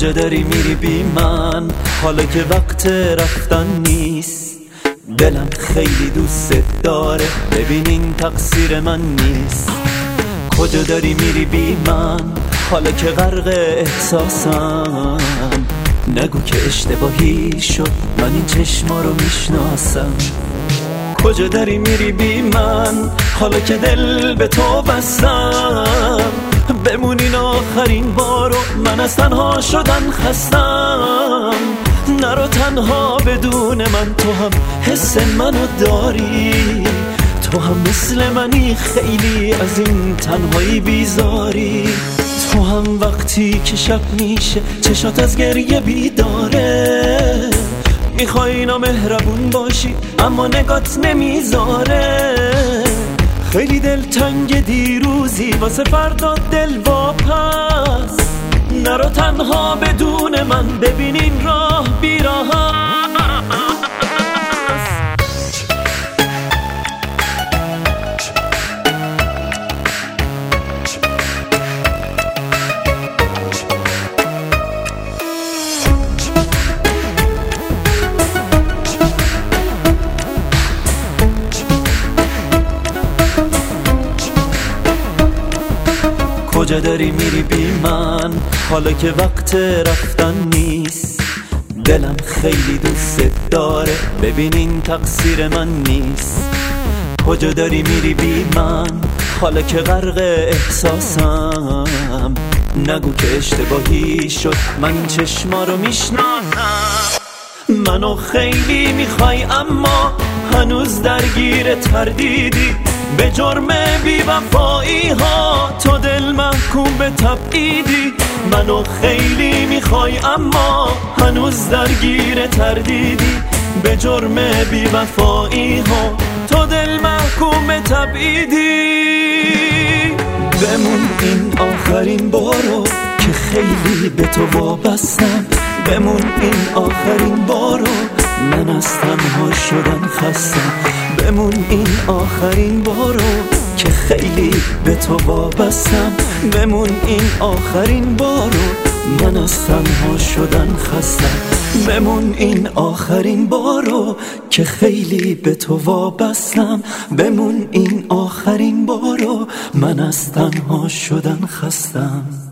کجا داری میری بی من؟ حالا که وقت رفتن نیست، دلم خیلی دوست داره، ببین این تقصیر من نیست. کجا داری میری بی من؟ حالا که غرق احساسم، نگو که اشتباهی شد، من این چشما رو میشناسم. کجا داری میری بی من؟ حالا که دل به تو بستم، بمون این آخرین بارو، من از تنها شدن خستم. نرو تنها بدون من، تو هم حس منو داری، تو هم مثل منی خیلی از این تنهایی بیزاری. تو هم وقتی که شب میشه چشات از گریه بیداره، میخوای نامهربون باشی اما نگات نمیذاره. خیلی دلتنگ دیروزی واسه فردا دل واپس، نرو تنها بدون من، ببین این راه بیراه است. کجا داری میری بی من؟ حالا که وقت رفتن نیست، دلم خیلی دوست داره، ببین این تقصیر من نیست. کجا داری میری بی من؟ حالا که غرق احساسم، نگو که اشتباهی شد، من این چشما رو میشناسم. منو خیلی میخوای اما هنوز درگیر تردیدی، به جرم بی‌وفایی ها تو دل محکوم به تبعیدی. منو خیلی میخوای اما هنوز درگیر تردیدی، به جرم بی‌وفایی ها تو دل محکوم به تبعیدی. بمون این آخرین بارو که خیلی به تو وابستم، بمون این آخرین بارو، من از تنها شدن خستم. بمون این آخرین بارو که خیلی به تو وابستم، بمون این آخرین بارو، من از تنها شدن خستم. بمون این آخرین بارو که خیلی به تو وابستم، بمون این آخرین بارو، من از تنها شدن خستم.